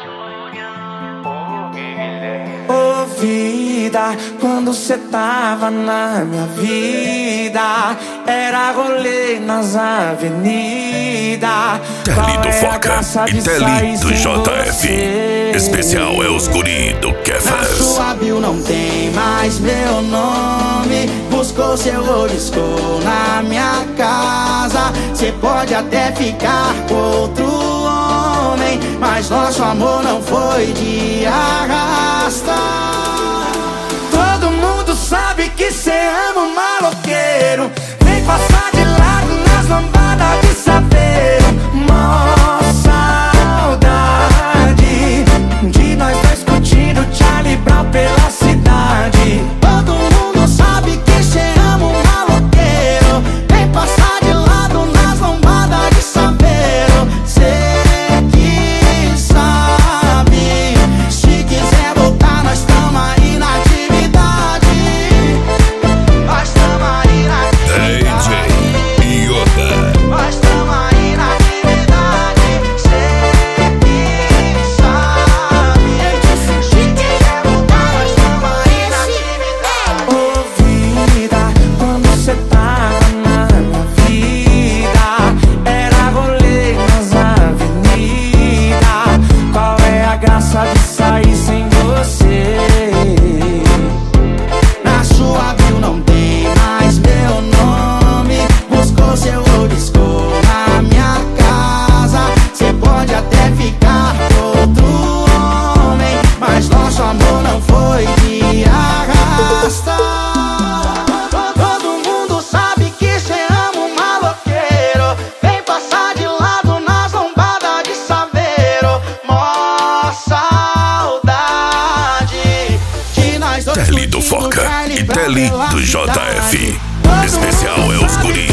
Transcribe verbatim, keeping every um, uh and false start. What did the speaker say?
Ô vida, quando cê tava na minha vida, era rolê nas avenidas. Tele do Foca e Tele do J F. Especial é os guri do Na Kefas. sua bio não tem mais meu nome. Buscou seu oliscou na minha casa. Cê pode até ficar com outro homem, mas nosso amor não foi de arrasta. Todo mundo sabe que cê ama um maloqueiro. Vem passar de lado nas lambadas de saveiro. Mó saudade de nós dois curtindo Charlie Brown pela cidade. Todo mundo sabe que cê ama um maloqueiro. Vem passar de lado nas lambadas de saveiro. Cê que sabe, se quiser voltar nós tamo aí na atividade. Nós tamo aí na atividade. D J Yoda. Nós tamo aí na atividade. Cê que sabe, se quiser voltar nós tamo aí na atividade. Ô vida, quando cê tava na minha vida, era rolê nas avenidas. Qual é a graça de sair sem você? Na sua bio não tem mais meu nome. Buscou seu oliscou na minha casa. Cê pode até ficar com outro homem, mas nosso amor não foi de arrasta. Todo mundo sabe que cê ama um maloqueiro. Vem passar de lado nas lombadas de saveiro. Mó saudade de nós dois Tele do curtindo Foca Charlie e Brown Tele pela do J F. cidade. Todo Especial mundo é os sabe guri